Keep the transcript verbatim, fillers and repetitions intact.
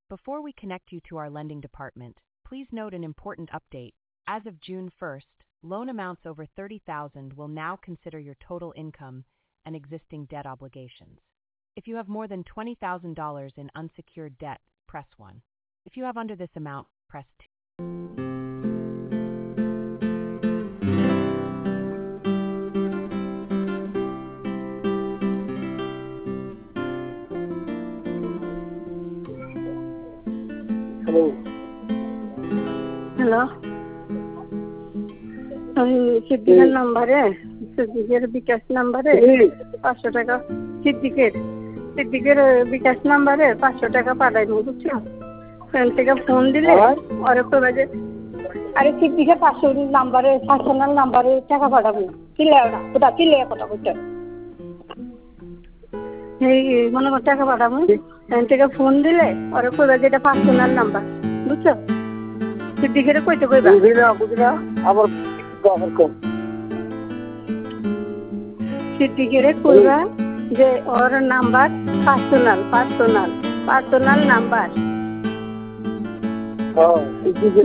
Before we connect you to our lending department, please note an important update. As of June first, loan amounts over thirty thousand dollars will now consider your total income and existing debt obligations. If you have more than twenty thousand dollars in unsecured debt, press one. If you have under this amount, press two. Hello hello আমি সিদ্দিকের নাম্বারে সিদ্দিকের বিকাশ নাম্বারে পাঁচশো টাকা সিদ্দিকের সিদ্দিকের বিকাশ নাম্বারে পাঁচশো টাকা পাঠাইব বুঝছো ফোন থেকে ফোন দিলে ওরে কবে যে আরে সিদ্দিকের পাঁচশো নাম্বারে পার্সোনাল নাম্বারে টাকা পাঠাবো কিলে ওটা কিলে কথা বলতে এই মনে কর টাকা পাঠাবো ফোন থেকে ফোন দিলে ওরে কবে যে এটা পার্সোনাল নাম্বার বুঝছো সিদ্দিকের কইতে কইবা বুঝিনা বুঝিনা আবার আবার কম সিদ্দিকের কইবা যে ওর number personal personal personal number হ্যাঁ